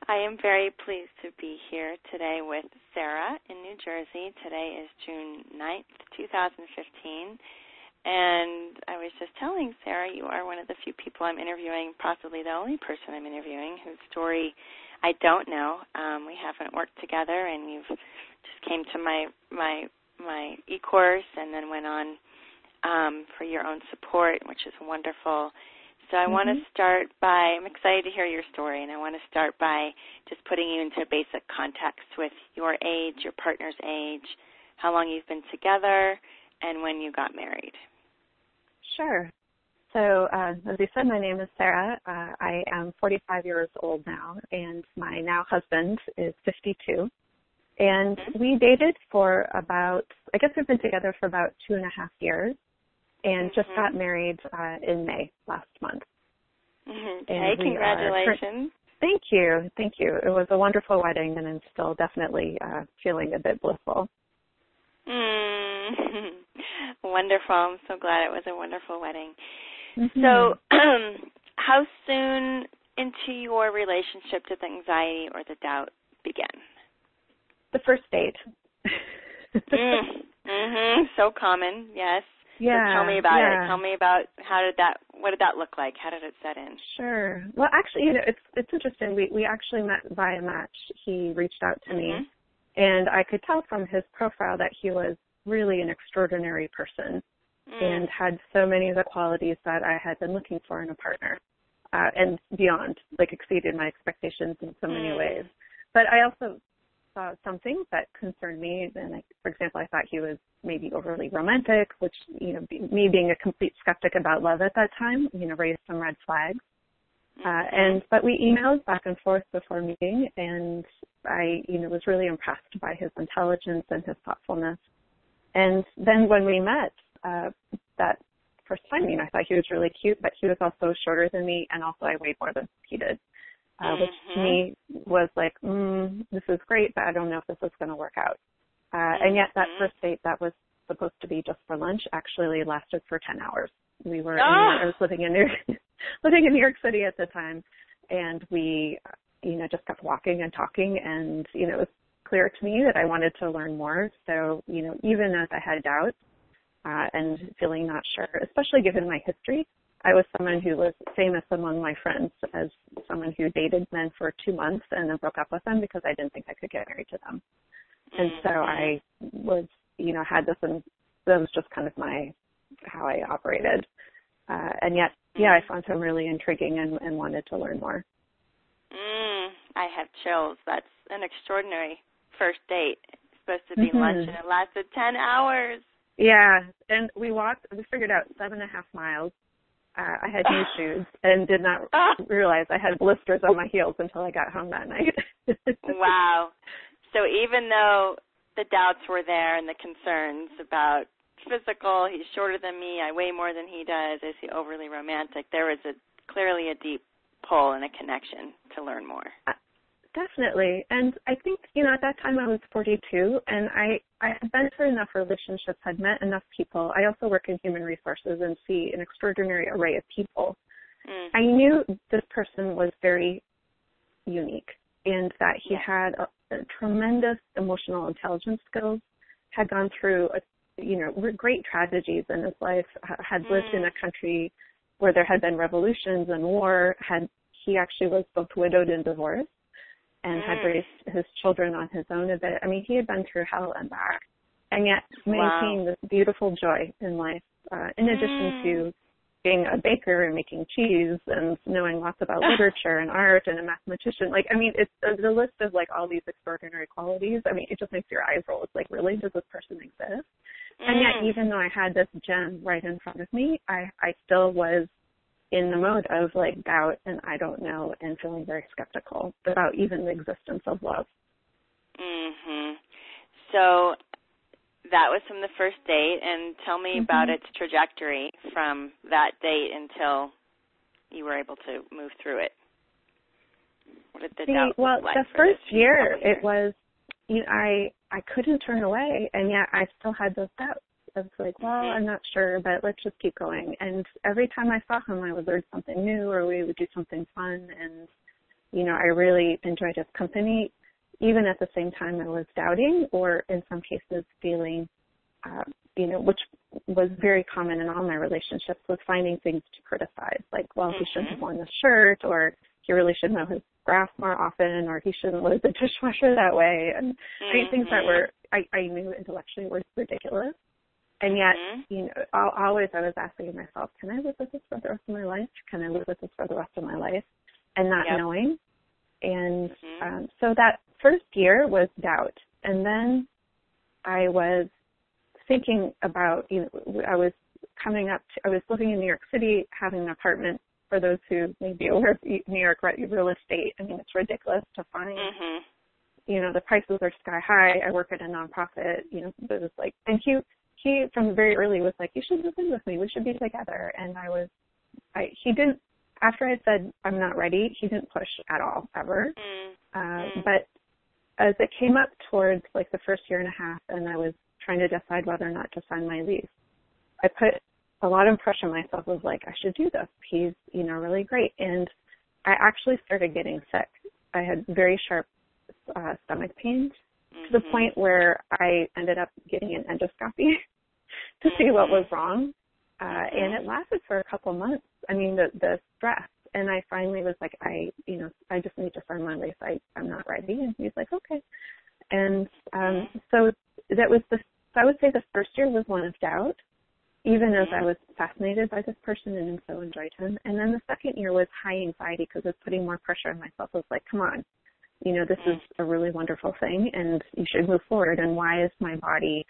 I am very pleased to be here today with Sarah in New Jersey. Today is June 9th, 2015. And I was just telling Sarah, you are one of the few people I'm interviewing, possibly the only person I'm interviewing, whose story I don't know. We haven't worked together, and you've just came to my e-course and then went on for your own support, which is wonderful. So I want to start by, I'm excited to hear your story, and I want to start by just putting you into basic context with your age, your partner's age, how long you've been together, and when you got married. Sure. So as you said, my name is Sarah. I am 45 years old now, and my now husband is 52. And we dated for about, I guess we've been together for about 2.5 years. And just got married in May last month. Okay, congratulations. Thank you. It was a wonderful wedding, and I'm still definitely feeling a bit blissful. Wonderful. I'm so glad it was a wonderful wedding. So how soon into your relationship did the anxiety or the doubt begin? The first date. So common, yes. Yeah. So tell me about it. Tell me about what did that look like? How did it set in? Sure. Well, actually, it's interesting. We actually met via Match. He reached out to me, and I could tell from his profile that he was really an extraordinary person and had so many of the qualities that I had been looking for in a partner, and beyond, like exceeded my expectations in so many ways. But I also saw some things that concerned me, and for example, I thought he was maybe overly romantic, which, me being a complete skeptic about love at that time, raised some red flags. But we emailed back and forth before meeting, and I, was really impressed by his intelligence and his thoughtfulness. And then when we met that first time, I thought he was really cute, but he was also shorter than me, and also I weighed more than he did. Which to me was like, this is great, but I don't know if this is going to work out. And yet that first date that was supposed to be just for lunch actually lasted for 10 hours. We were, I was living in New York City at the time, and we, just kept walking and talking, and, it was clear to me that I wanted to learn more. So, even as I had doubts and feeling not sure, especially given my history, I was someone who was famous among my friends as someone who dated men for 2 months and then broke up with them because I didn't think I could get married to them. And so I was, had this, and that was just kind of how I operated. And yet, I found him really intriguing and wanted to learn more. I have chills. That's an extraordinary first date. It's supposed to be lunch, and it lasted 10 hours. Yeah, and we figured out 7.5 miles. I had new shoes and did not realize I had blisters on my heels until I got home that night. Wow. So even though the doubts were there and the concerns about physical, he's shorter than me, I weigh more than he does, is he overly romantic, there was clearly a deep pull and a connection to learn more. Definitely. And I think, at that time I was 42, and I had been through enough relationships, had met enough people. I also work in human resources and see an extraordinary array of people. I knew this person was very unique, and that he had a tremendous emotional intelligence skills, had gone through, great tragedies in his life, had lived in a country where there had been revolutions and war. He actually was both widowed and divorced, and had raised his children on his own a bit. I mean, he had been through hell and back, and yet maintaining this beautiful joy in life, in addition to being a baker and making cheese and knowing lots about literature and art and a mathematician. It's the list of, all these extraordinary qualities. It just makes your eyes roll. It's like, really, does this person exist? And yet, even though I had this gem right in front of me, I still was in the mode of doubt and I don't know, and feeling very skeptical about even the existence of love. So that was from the first date, and tell me about its trajectory from that date until you were able to move through it. What did the doubt look like? The first year it was, I couldn't turn away, and yet I still had those doubts. I was like, I'm not sure, but let's just keep going. And every time I saw him, I would learn something new, or we would do something fun. And I really enjoyed his company, even at the same time I was doubting, or in some cases feeling, which was very common in all my relationships, was finding things to criticize, like, well, he shouldn't have worn this shirt, or he really should mow his grass more often, or he shouldn't load the dishwasher that way, and things that were, I knew intellectually were ridiculous. And yet, I was asking myself, can I live with this for the rest of my life? Can I live with this for the rest of my life? And not knowing. And so that first year was doubt. And then I was thinking about, I was living in New York City, having an apartment. For those who may be aware of New York real estate, I mean, it's ridiculous to find. The prices are sky high. I work at a nonprofit, but it's like, and he from very early was like, you should move in with me. We should be together. And he didn't, after I said I'm not ready, he didn't push at all, ever. But as it came up towards like the first year and a half, and I was trying to decide whether or not to sign my lease, I put a lot of pressure on myself. Was like, I should do this. He's, really great. And I actually started getting sick. I had very sharp stomach pains to the point where I ended up getting an endoscopy to see what was wrong. And it lasted for a couple months. I mean, the stress. And I finally was like, I just need to sign my lease. I'm not ready. And he's like, okay. And so that was I would say the first year was one of doubt, even as I was fascinated by this person and so enjoyed him. And then the second year was high anxiety because I was putting more pressure on myself. I was like, come on, this is a really wonderful thing and you should move forward. And why is my body,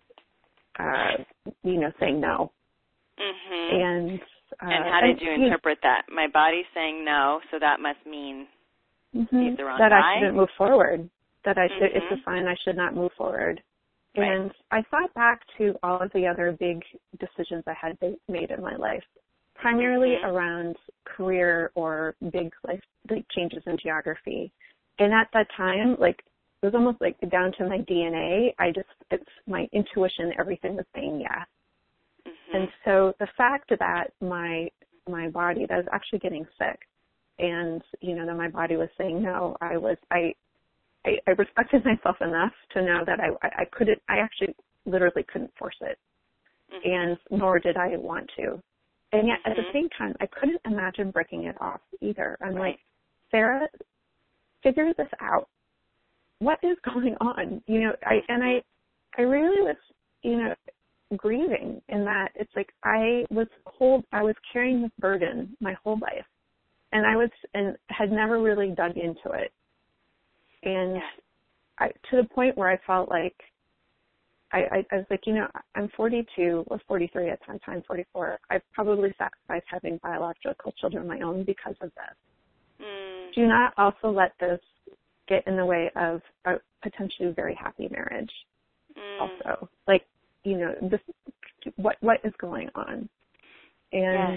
saying no? And how did you interpret that? My body's saying no, so that must mean he's the wrong that guy? I shouldn't move forward, that it's a sign I should not move forward. Right. And I thought back to all of the other big decisions I had made in my life, primarily around career or big life changes in geography. And at that time, it was almost like down to my DNA. It's my intuition, everything was saying yes. And so the fact that my body, that I was actually getting sick, and that my body was saying no, I respected myself enough to know that I actually literally couldn't force it, and nor did I want to. And yet at the same time, I couldn't imagine breaking it off either. I'm like, Sarah, figure this out. What is going on? I really was, grieving in that it's like I was carrying this burden my whole life, and had never really dug into it. And to the point where I felt like I was like, I'm 42, was 43 at the time, 44. I've probably sacrificed having biological children of my own because of this. Do not also let this get in the way of a potentially very happy marriage. Also, this, what is going on? And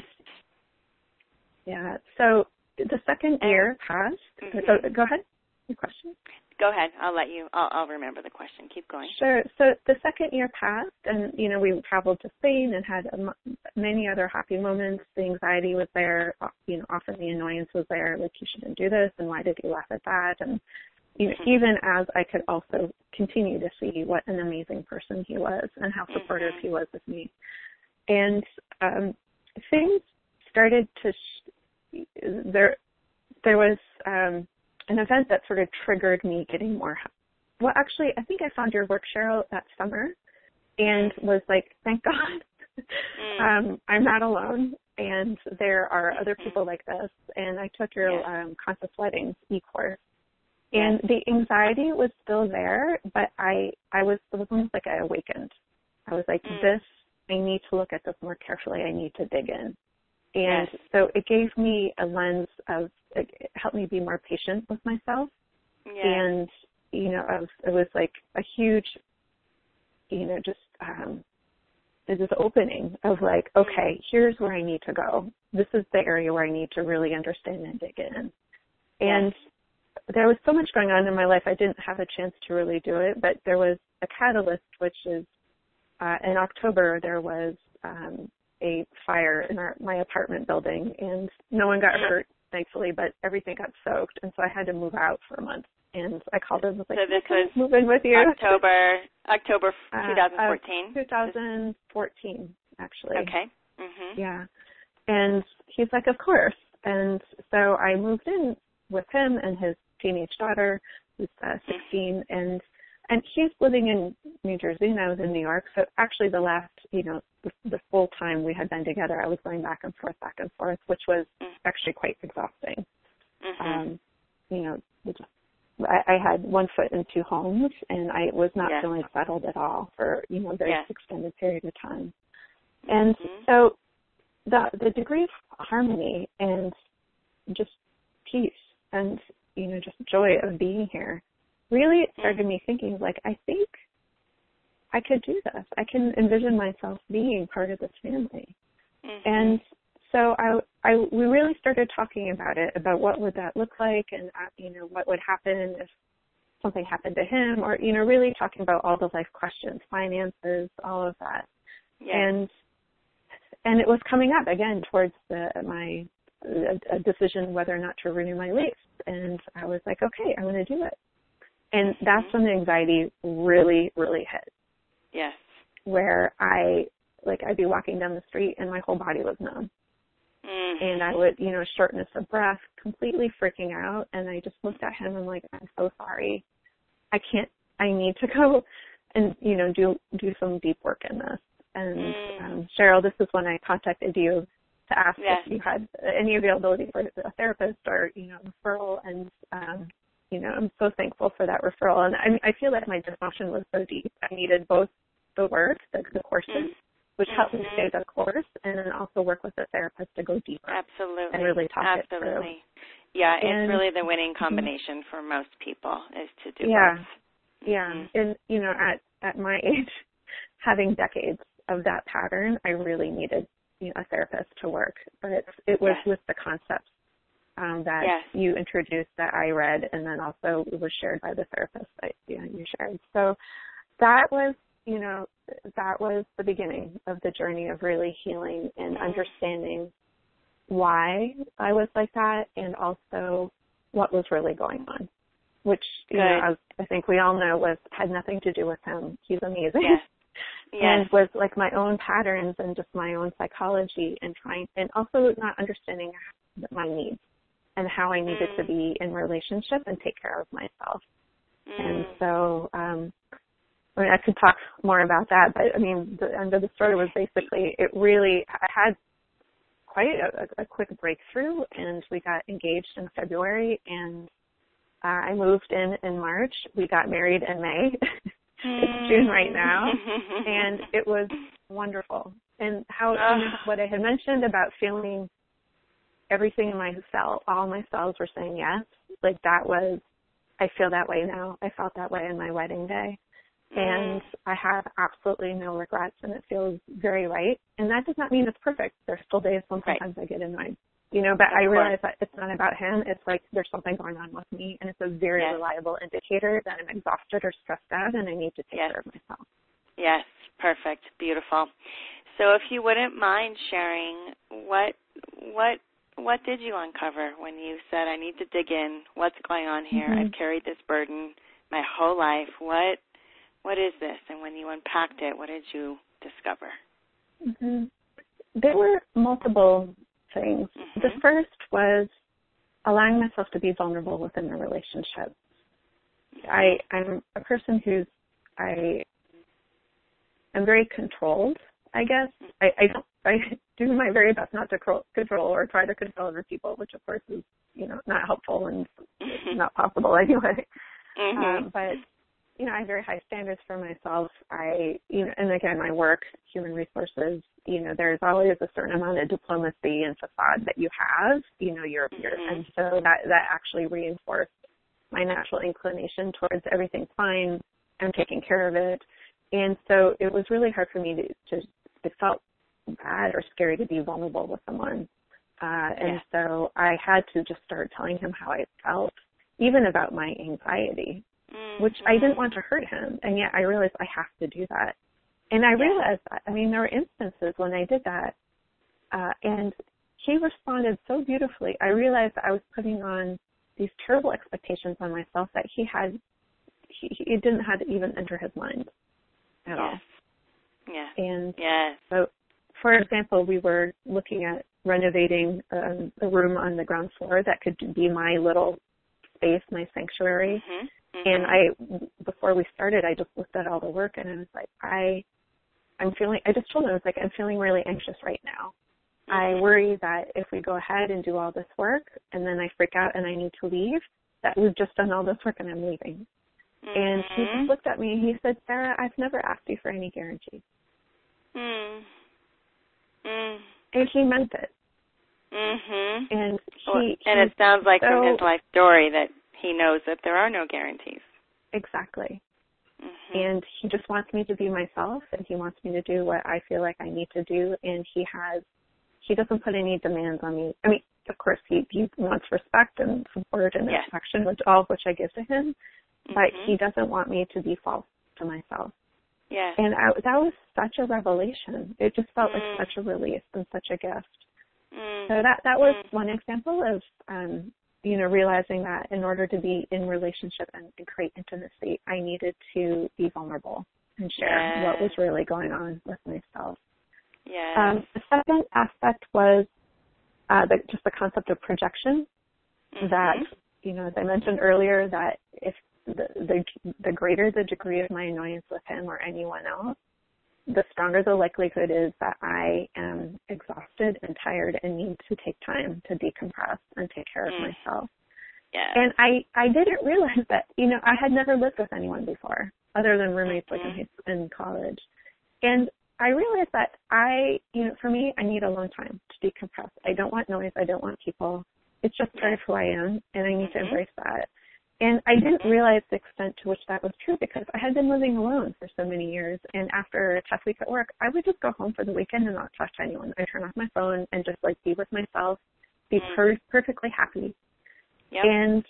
so the second year passed. Go ahead. Your question? Go ahead. I'll remember the question. Keep going. Sure. So the second year passed, and, we traveled to Spain and had many other happy moments. The anxiety was there. Often the annoyance was there, like, you shouldn't do this, and why did you laugh at that? And, even as I could also continue to see what an amazing person he was and how supportive he was of me. And things started to, there was an event that sort of triggered me getting more help. Well, actually, I think I found your work, Cheryl, that summer, and was like, thank God, I'm not alone, and there are other people like this. And I took your Conscious Weddings e-course, and the anxiety was still there, but it was almost like I awakened. I was like, I need to look at this more carefully. I need to dig in. And so it gave me a lens of, it helped me be more patient with myself. And, it was like a huge, just this opening of like, okay, here's where I need to go. This is the area where I need to really understand and dig in. And there was so much going on in my life, I didn't have a chance to really do it, but there was a catalyst, which is in October, there was a fire in my apartment building, and no one got hurt, thankfully, but everything got soaked, and so I had to move out for a month. And I called him and was like, so this was move in with you. October 2014? 2014, actually. Okay. Mhm. Yeah. And he's like, of course. And so I moved in with him and his teenage daughter, who's 16, and he's living in New Jersey, and I was in New York. So actually the last, the full time we had been together, I was going back and forth, which was actually quite exhausting. I had one foot in two homes, and I was not feeling settled at all for, a very extended period of time. And so the degree of harmony and just peace and, just joy of being here really started me thinking, like, I think I could do this. I can envision myself being part of this family. And so we really started talking about it, about what would that look like and, what would happen if something happened to him, or, really talking about all the life questions, finances, all of that. Yeah. And it was coming up again towards my decision whether or not to renew my lease. And I was like, okay, I'm going to do it. And that's when the anxiety really, really hit. Yes. Where I'd be walking down the street and my whole body was numb. And I would, shortness of breath, completely freaking out. And I just looked at him and like, I'm so sorry. I need to go and, do some deep work in this. And Cheryl, this is when I contacted you to ask if you had any availability for a therapist or, referral. And, I'm so thankful for that referral. And I feel that my dysfunction was so deep. I needed both the work, the courses, which helped me stay the course, and then also work with a therapist to go deeper. Absolutely. And really talk it through. Yeah, it's really the winning combination for most people is to do both. Yeah. And, at my age, having decades of that pattern, I really needed, a therapist to work. But it was with the concepts that you introduced that I read, and then also it was shared by the therapist that you shared. So that was, that was the beginning of the journey of really healing and understanding why I was like that, and also what was really going on, which, as I think we all know, had nothing to do with him. He's amazing. Yes. And was like my own patterns and just my own psychology and also not understanding my needs and how I needed to be in relationship and take care of myself. And so, I could talk more about that, but the end of the story was basically, I had quite a quick breakthrough, and we got engaged in February, and I moved in March. We got married in May. It's June right now, and it was wonderful. And what I had mentioned about feeling everything in my cell, all my cells were saying yes, like that was, I feel that way now. I felt that way on my wedding day. And I have absolutely no regrets, and it feels very right. And that does not mean it's perfect. There's still days when sometimes I get annoyed, but I realize that it's not about him. It's like there's something going on with me, and it's a very reliable indicator that I'm exhausted or stressed out, and I need to take care of myself. Yes, perfect, beautiful. So if you wouldn't mind sharing, what did you uncover when you said, I need to dig in, what's going on here? I've carried this burden my whole life. What is this? And when you unpacked it, what did you discover? There were multiple things. The first was allowing myself to be vulnerable within the relationship. I'm a person I'm very controlled, I guess. I do my very best not to control or try to control other people, which of course is, not helpful and not possible anyway. But I have very high standards for myself. And again, my work, human resources, there's always a certain amount of diplomacy and facade that you have, and so that actually reinforced my natural inclination towards everything's fine, I'm taking care of it. And so it was really hard for me it felt bad or scary to be vulnerable with someone. And so I had to just start telling him how I felt, even about my anxiety, which I didn't want to hurt him. And yet I realized I have to do that. And I realized, there were instances when I did that, and he responded so beautifully. I realized I was putting on these terrible expectations on myself that it didn't have to even enter his mind at all. Yeah. And so, for example, we were looking at renovating a room on the ground floor that could be my little space, my sanctuary. And before we started, I just looked at all the work and I was like, I just told him, I was like, I'm feeling really anxious right now. I worry that if we go ahead and do all this work and then I freak out and I need to leave, that we've just done all this work and I'm leaving. And he just looked at me and he said, Sarah, I've never asked you for any guarantees. And he meant it. And it sounds like from his life story that he knows that there are no guarantees. Exactly. And he just wants me to be myself, and he wants me to do what I feel like I need to do, and he doesn't put any demands on me. I mean, of course, he wants respect and support and affection, all of which I give to him, but he doesn't want me to be false to myself. And that was such a revelation. It just felt like such a release and such a gift. So that was one example of, realizing that in order to be in relationship and create intimacy, I needed to be vulnerable and share what was really going on with myself. The second aspect was just the concept of projection. That, as I mentioned earlier, that if the greater the degree of my annoyance with him or anyone else, the stronger the likelihood is that I am exhausted and tired and need to take time to decompress and take care of myself. And I didn't realize that, I had never lived with anyone before other than roommates like in college. And I realized that for me, I need alone time to decompress. I don't want noise. I don't want people. It's just part of who I am, and I need to embrace that. And I didn't realize the extent to which that was true because I had been living alone for so many years. And after a tough week at work, I would just go home for the weekend and not talk to anyone. I'd turn off my phone and just be with myself, be perfectly happy. And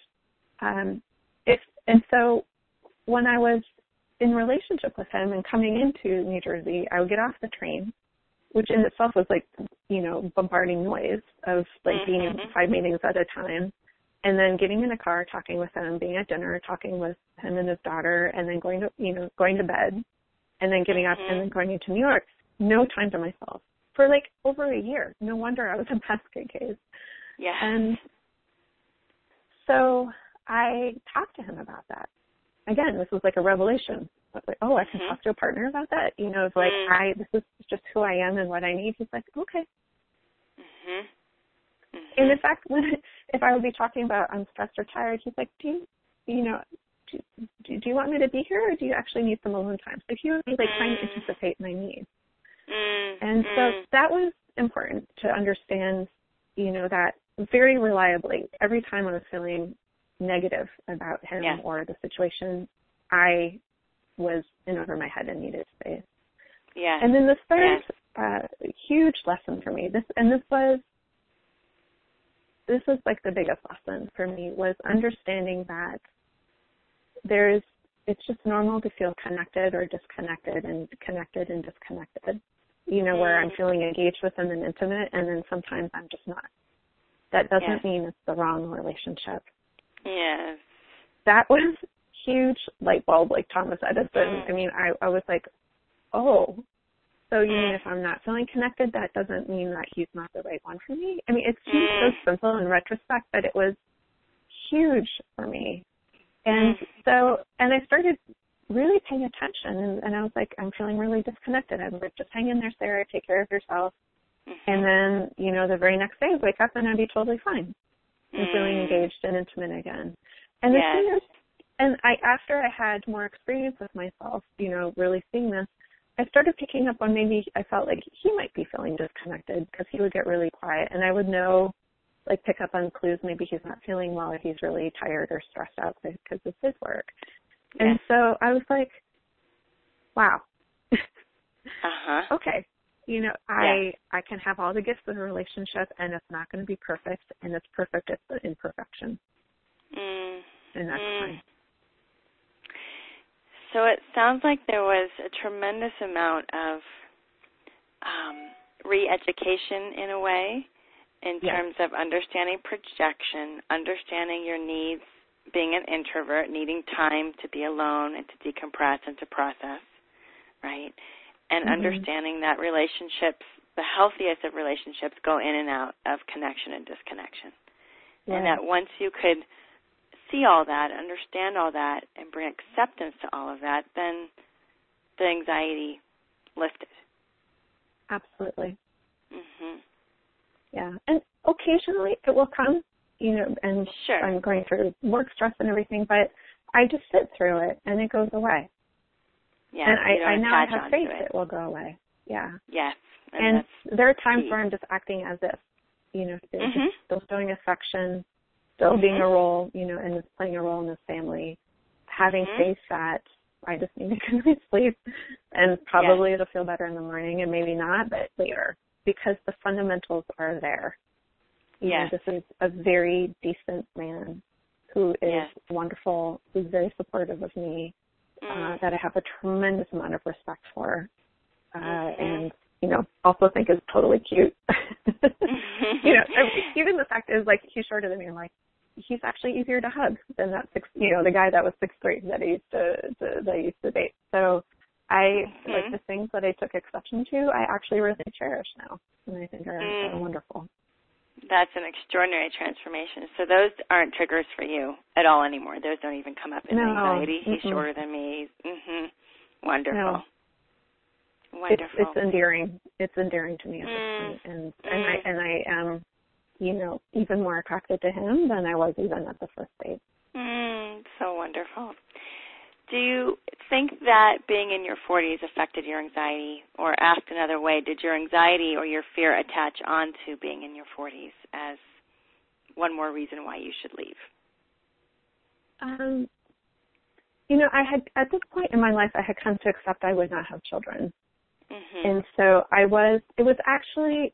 so when I was in relationship with him and coming into New Jersey, I would get off the train, which in itself was bombarding noise of being in 5 meetings at a time. And then getting in a car, talking with him, being at dinner, talking with him and his daughter, and then going to bed, and then getting up and then going into New York. No time to myself for over a year. No wonder I was a basket case. And so I talked to him about that. Again, this was a revelation. I was I can talk to a partner about that. This is just who I am and what I need. He's like, okay. And in fact, if I would be talking about I'm stressed or tired, he's like, do you want me to be here or do you actually need some alone time? So he was trying to anticipate my needs. And so that was important to understand, that very reliably, every time I was feeling negative about him or the situation, I was in over my head and needed space. And then the third huge lesson for me, this was the biggest lesson for me, was understanding that it's just normal to feel connected or disconnected and connected and disconnected, where I'm feeling engaged with them and intimate, and then sometimes I'm just not. That doesn't mean it's the wrong relationship. That was huge light bulb, like Thomas Edison. I mean, I was like, oh, so you mean if I'm not feeling connected, that doesn't mean that he's not the right one for me? I mean, it seems so simple in retrospect, but it was huge for me. And and I started really paying attention, and I was like, I'm feeling really disconnected. I'm like, just hang in there, Sarah, take care of yourself. And then, the very next day I'd wake up and I'd be totally fine and feeling engaged and intimate again. And the thing is, after I had more experience with myself, really seeing this, I started picking up on maybe I felt like he might be feeling disconnected because he would get really quiet, and I would know, pick up on clues. Maybe he's not feeling well, or he's really tired or stressed out because of his work. And so I was like, wow, okay, I can have all the gifts of a relationship, and it's not going to be perfect, and it's perfect at the imperfection, and that's fine. So it sounds like there was a tremendous amount of re-education in a way, in terms of understanding projection, understanding your needs, being an introvert, needing time to be alone and to decompress and to process, right? And understanding that relationships, the healthiest of relationships, go in and out of connection and disconnection. Right. And that once you could see all that, understand all that, and bring acceptance to all of that, then the anxiety lifted. Absolutely. Yeah. And occasionally it will come, and I'm going through work stress and everything, but I just sit through it and it goes away. Yeah. And I now have faith it will go away. Yeah. Yes. And there are times where I'm just acting as if, just still showing affection, still being a role, and playing a role in this family, having faith that I just need to good night's sleep, and probably it'll feel better in the morning, and maybe not, but later, because the fundamentals are there. This is a very decent man who is wonderful, who's very supportive of me, that I have a tremendous amount of respect for, and also think is totally cute. Even the fact is, like, he's shorter than me. I'm like, he's actually easier to hug than that the guy that was 6'3" that I used to date. So like the things that I took exception to, I actually really cherish now, and I think are wonderful. That's an extraordinary transformation. So those aren't triggers for you at all anymore. Those don't even come up in anxiety. He's shorter than me. Wonderful. No. Wonderful. It's endearing. It's endearing to me at this point, and I am, even more attracted to him than I was even at the first date. So wonderful. Do you think that being in your 40s affected your anxiety? Or asked another way, did your anxiety or your fear attach on to being in your 40s as one more reason why you should leave? I had, at this point in my life, I had come to accept I would not have children. And so it was actually,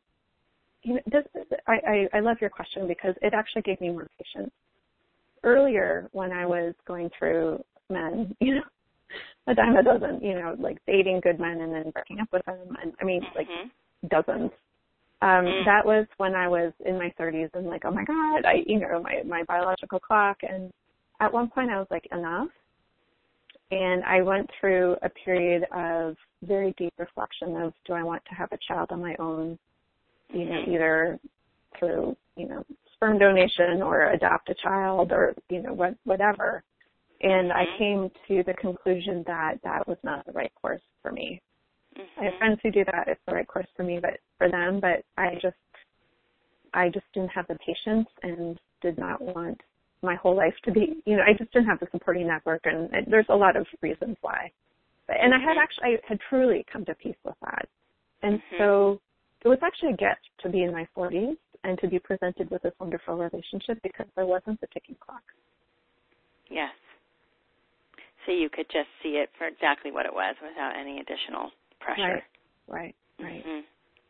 I love your question because it actually gave me more patience. Earlier, when I was going through men, a dime a dozen, like dating good men and then breaking up with them, and like dozens. That was when I was in my 30s and like, oh my God, my biological clock. And at one point I was like, enough. And I went through a period of very deep reflection of, do I want to have a child on my own, either through, sperm donation or adopt a child or, whatever. And I came to the conclusion that that was not the right course for me. I have friends who do that. It's the right course for me, but I just didn't have the patience and did not want my whole life to be, I just didn't have the supporting network, and there's a lot of reasons why. And I had truly come to peace with that. And so it was actually a gift to be in my 40s and to be presented with this wonderful relationship because there wasn't the ticking clock. Yes. So you could just see it for exactly what it was without any additional pressure. Right. Yeah.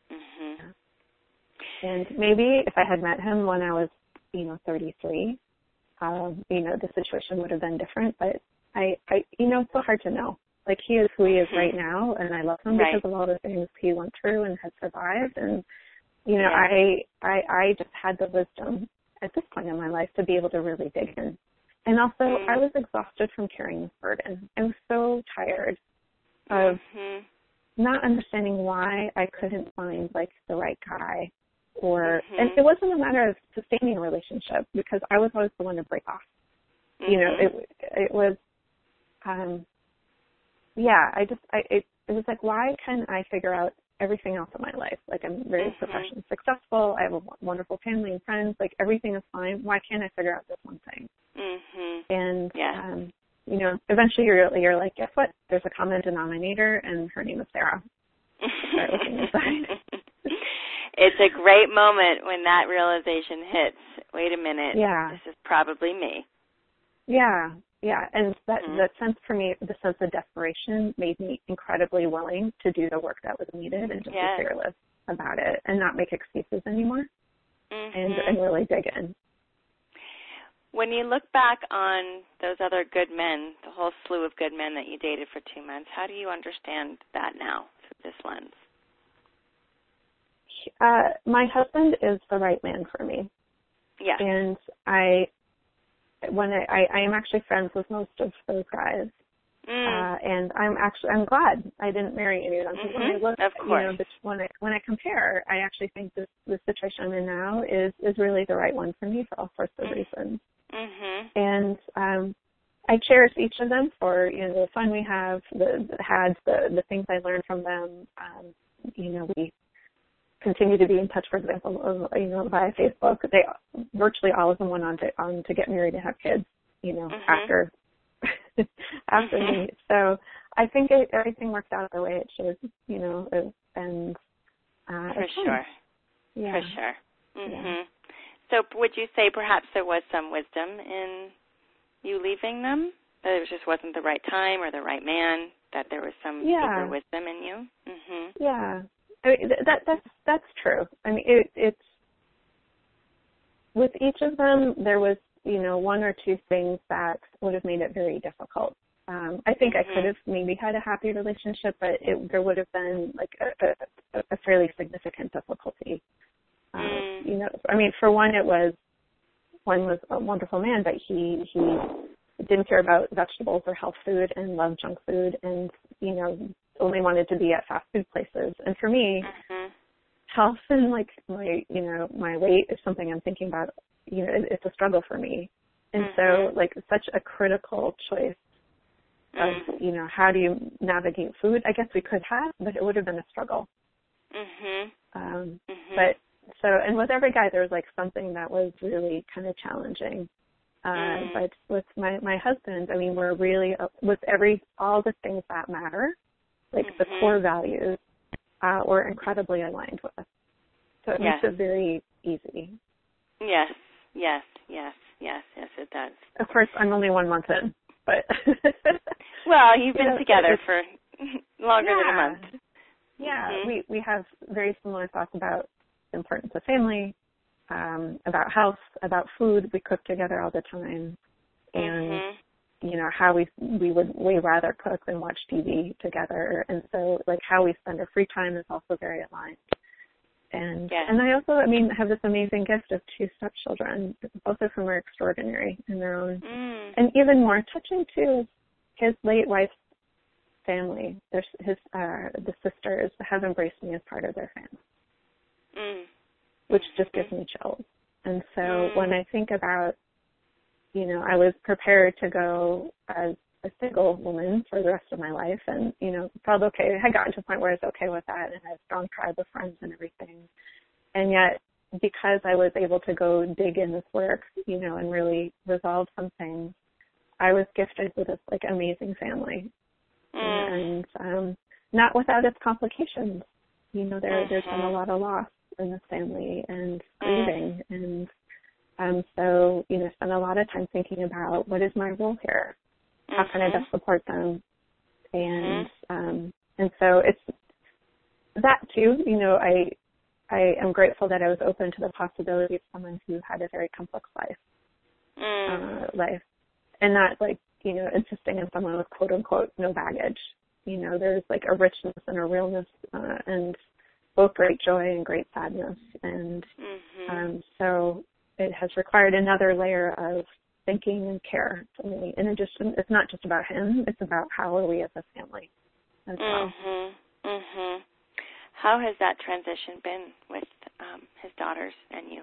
And maybe if I had met him when I was, 33, the situation would have been different, but it's so hard to know. Like, he is who he is right now, and I love him because of all the things he went through and has survived. And, I just had the wisdom at this point in my life to be able to really dig in. And also, I was exhausted from carrying this burden. I was so tired of not understanding why I couldn't find, like, the right guy. And it wasn't a matter of sustaining a relationship because I was always the one to break off. It was, it was like, why can't I figure out everything else in my life? Like, I'm very professionally successful. I have a wonderful family and friends. Like, everything is fine. Why can't I figure out this one thing? And, eventually you're like, guess what? There's a common denominator, and her name is Sarah. Start looking inside. It's a great moment when that realization hits. Wait a minute. Yeah. This is probably me. Yeah. And that sense for me, the sense of desperation made me incredibly willing to do the work that was needed and just be fearless about it and not make excuses anymore and really dig in. When you look back on those other good men, the whole slew of good men that you dated for 2 months, how do you understand that now through this lens? my husband is the right man for me. Yeah. And I am actually friends with most of those guys. And I'm glad I didn't marry any of them. Because when I look, of course. When I compare, I actually think the situation I'm in now is really the right one for me for all sorts of reasons. And I cherish each of them for the fun we have, the things I learned from them. We continue to be in touch, for example, via Facebook. Virtually all of them went on to get married and have kids, after me. So I think everything worked out the way it should, and for sure. Yeah. For sure. Yeah. So would you say perhaps there was some wisdom in you leaving them? That it just wasn't the right time or the right man? That there was some deeper wisdom in you? Yeah. I mean, that's true. I mean, it's with each of them, there was, one or two things that would have made it very difficult. I think I could have maybe had a happy relationship, but there would have been like a fairly significant difficulty. I mean, for one was a wonderful man, but he didn't care about vegetables or health food and loved junk food and, only wanted to be at fast food places. And for me, health and like my weight is something I'm thinking about, it's a struggle for me. And so like such a critical choice of, how do you navigate food? I guess we could have, but it would have been a struggle. But and with every guy, there was like something that was really kind of challenging. But with my husband, I mean, we're really, with all the things that matter, like the core values, we're incredibly aligned with. So it makes it very easy. Yes, it does. Of course, I'm only 1 month in, but. Well, you've been together for longer than a month. Yeah, we have very similar thoughts about the importance of family, about health, about food. We cook together all the time. And, how we would way rather cook than watch TV together. And so, like, how we spend our free time is also very aligned. And I also, have this amazing gift of 2 stepchildren. Both of whom are extraordinary in their own. And even more touching, too, his late wife's family, the sisters, have embraced me as part of their family, which just gives me chills. And so when I think about, I was prepared to go as a single woman for the rest of my life and, felt okay. I had gotten to a point where I was okay with that and had a strong tribe of friends and everything. And yet, because I was able to go dig in this work, and really resolve some things, I was gifted with this, like, amazing family. And not without its complications. There's been a lot of loss in this family and grieving. And so, spend a lot of time thinking about what is my role here? How can I best support them? And so it's that too, I am grateful that I was open to the possibility of someone who had a very complex life and not like, insisting on someone with quote unquote no baggage. There's like a richness and a realness and both great joy and great sadness. And so it has required another layer of thinking and care for me. In addition, it's not just about him, it's about how are we as a family as well. How has that transition been with his daughters and you?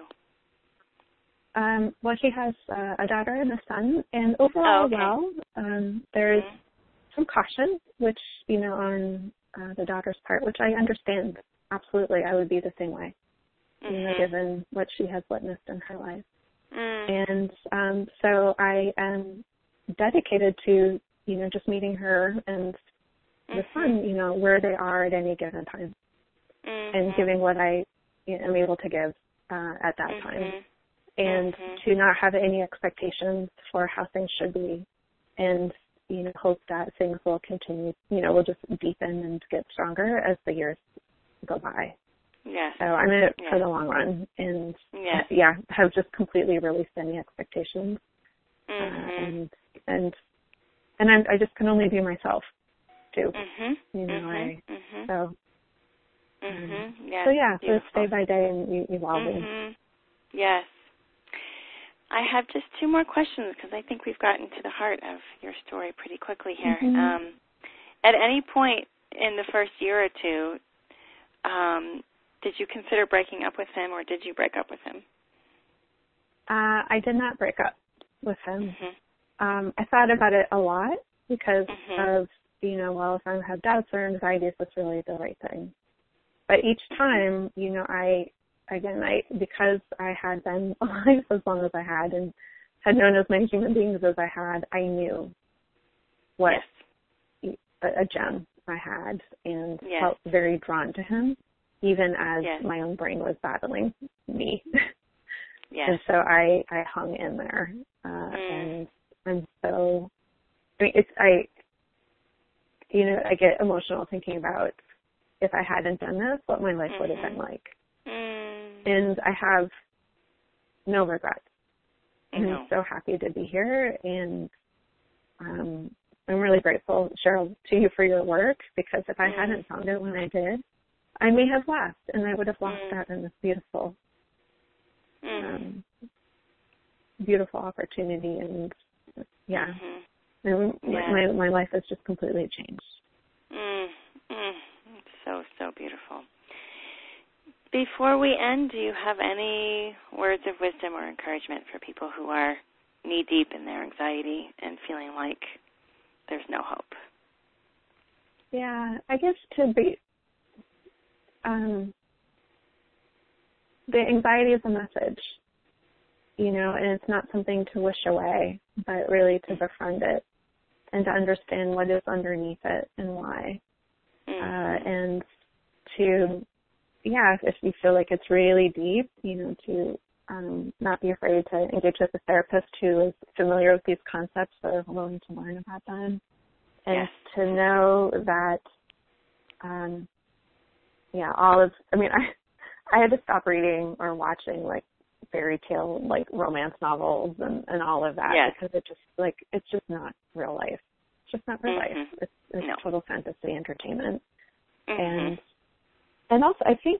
Well, he has a daughter and a son, and overall, there's some caution, which, on the daughter's part, which I understand. Absolutely, I would be the same way, given what she has witnessed in her life. And so I am dedicated to, just meeting her and the son, where they are at any given time, and giving what I am able to give at that time. And to not have any expectations for how things should be, and hope that things will continue, will just deepen and get stronger as the years go by. Yes. So I'm in it for the long run, and have just completely released any expectations, and I just can only be myself too. So Yes, so yeah, beautiful. so day by day and evolving. Yes. I have just two more questions because I think we've gotten to the heart of your story pretty quickly here. At any point in the first year or two, did you consider breaking up with him, or did you break up with him? I did not break up with him. I thought about it a lot because of, well, if I have doubts or anxieties, that's really the right thing. But each time, because I had been alive as long as I had and had known as many human beings as I had, I knew what a gem I had and felt very drawn to him, even as my own brain was battling me. And so I hung in there. And I'm so, I get emotional thinking about if I hadn't done this, what my life would have been like. And I have no regrets. I'm so happy to be here, and I'm really grateful, Cheryl, to you for your work, because if I hadn't found it when I did, I may have left, and I would have lost out on this beautiful, beautiful opportunity. And my life has just completely changed. So beautiful. Before we end, do you have any words of wisdom or encouragement for people who are knee-deep in their anxiety and feeling like there's no hope? Yeah, I guess to be, the anxiety is a message, and it's not something to wish away, but really to befriend it and to understand what is underneath it and why. And to, if you feel like it's really deep, to not be afraid to engage with a therapist who is familiar with these concepts or willing to learn about them. And to know that, I had to stop reading or watching fairy tale, romance novels and all of that because it's just not real life. It's just not real life. It's total fantasy entertainment. And also I think,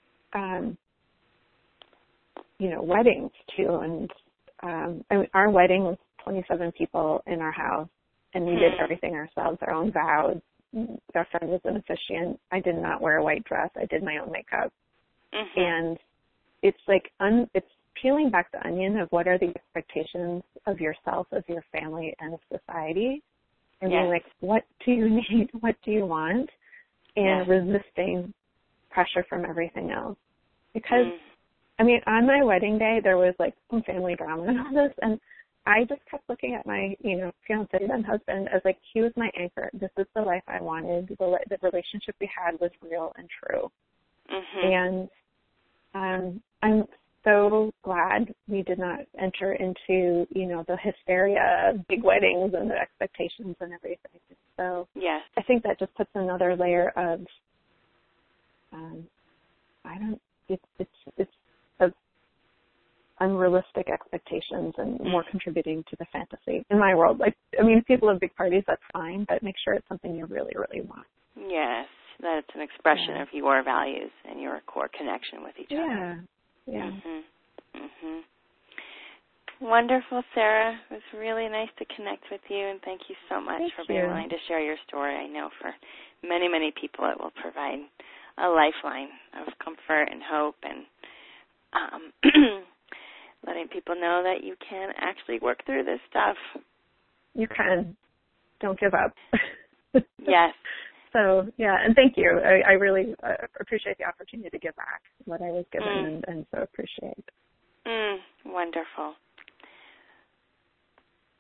weddings too. And our wedding was 27 people in our house, and we did everything ourselves, our own vows. Our friend was an officiant. I did not wear a white dress. I did my own makeup. And it's it's peeling back the onion of what are the expectations of yourself, of your family, and of society. And being like, what do you need? What do you want? And resisting pressure from everything else. Because, on my wedding day, there was some family drama and all this, and I just kept looking at my, fiance and husband as he was my anchor. This is the life I wanted. The relationship we had was real and true. And I'm so glad we did not enter into, the hysteria of big weddings and the expectations and everything. So I think that just puts another layer of, it's of unrealistic expectations and more contributing to the fantasy in my world. People have big parties, that's fine, but make sure it's something you really, really want. Yes, that it's an expression of your values and your core connection with each other. Yeah. Wonderful, Sarah. It was really nice to connect with you, and thank you so much for being willing to share your story. I know for many, many people it will provide a lifeline of comfort and hope, and letting people know that you can actually work through this stuff. You can. Don't give up. Yes. So, and thank you. I really appreciate the opportunity to give back what I was given and so appreciate. Wonderful.